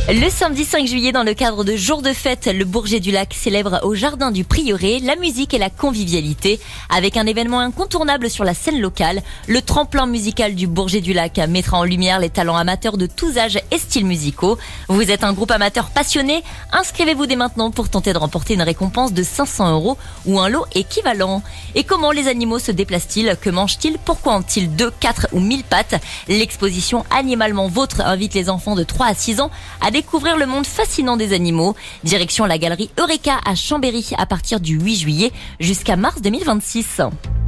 Le samedi 5 juillet, dans le cadre de Jour de fête, le Bourget du Lac célèbre au jardin du Prieuré la musique et la convivialité avec un événement incontournable sur la scène locale. Le tremplin musical du Bourget du Lac mettra en lumière les talents amateurs de tous âges et styles musicaux. Vous êtes un groupe amateur passionné? Inscrivez-vous dès maintenant pour tenter de remporter une récompense de 500 € ou un lot équivalent. Et comment les animaux se déplacent-ils? Que mangent-ils? Pourquoi ont-ils 2, 4 ou 1000 pattes? L'exposition Animalement Vôtre invite les enfants de 3 à 6 ans à découvrir le monde fascinant des animaux. Direction la galerie Eureka à Chambéry à partir du 8 juillet jusqu'à mars 2026.